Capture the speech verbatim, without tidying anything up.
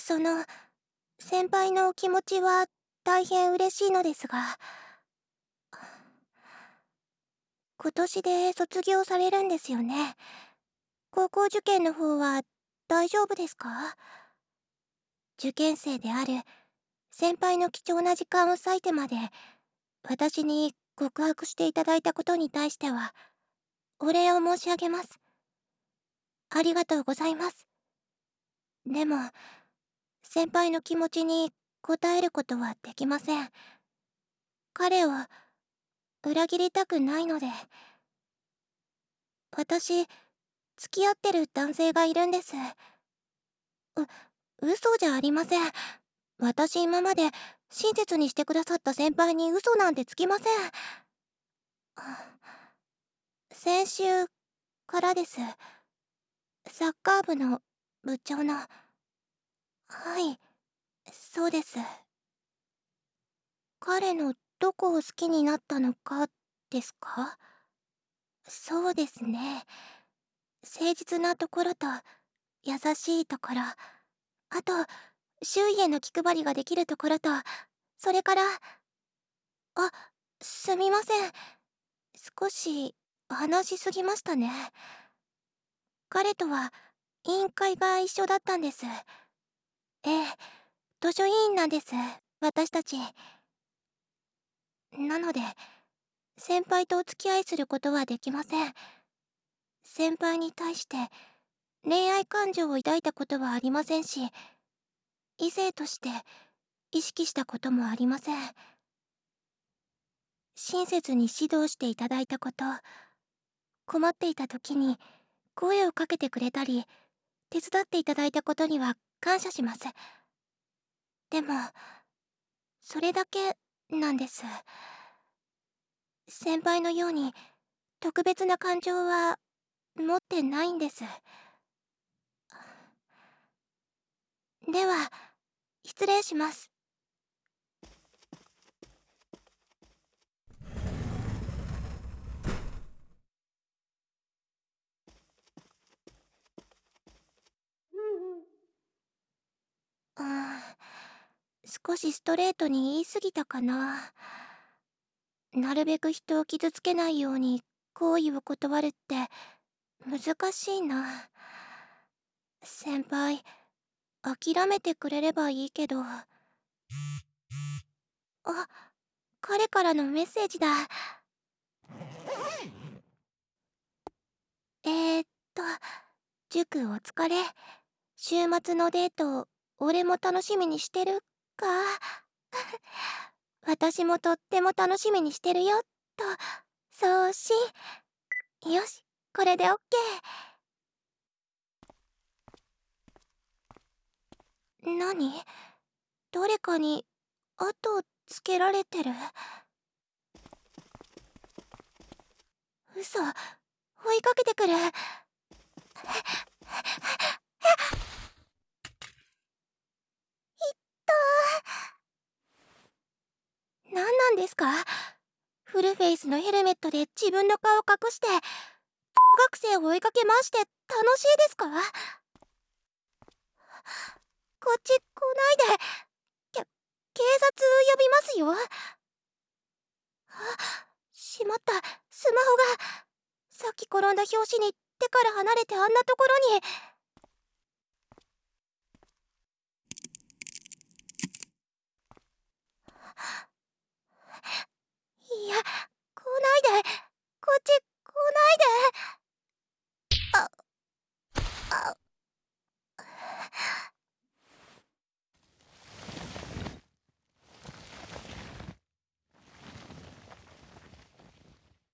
その、先輩のお気持ちは大変嬉しいのですが、今年で卒業されるんですよね。高校受験の方は大丈夫ですか？受験生である先輩の貴重な時間を割いてまで私に告白していただいたことに対してはお礼を申し上げます。ありがとうございます。でも先輩の気持ちに応えることはできません。彼を裏切りたくないので。私、付き合ってる男性がいるんです。う、嘘じゃありません。私今まで親切にしてくださった先輩に嘘なんてつきません。先週からです。サッカー部の部長の。はい、そうです。彼のどこを好きになったのかですか？そうですね。誠実なところと優しいところ、あと周囲への気配りができるところと、それから、あ、すみません。少し話しすぎましたね。彼とは委員会が一緒だったんです。ええ、図書委員なんです、私たち。なので、先輩とお付き合いすることはできません。先輩に対して恋愛感情を抱いたことはありませんし、異性として意識したこともありません。親切に指導していただいたこと、困っていた時に声をかけてくれたり、手伝っていただいたことには感謝します。でも、それだけなんです。先輩のように特別な感情は持ってないんです。では、失礼します。うーん、少しストレートに言い過ぎたかな。なるべく人を傷つけないように好意を断るって難しいな。先輩、諦めてくれればいいけど。あ、彼からのメッセージだ。えーっと、塾お疲れ。週末のデート、俺も楽しみにしてるか。私もとっても楽しみにしてるよ、と、送信。よし、これでオッケー。何？誰かに後つけられてる？嘘、追いかけてくる。何なんですか？フルフェイスのヘルメットで自分の顔を隠して学生を追いかけ回して楽しいですか？こっち来ないで。け警察呼びますよ。あ、しまった、スマホが。さっき転んだ拍子に手から離れてあんなところに。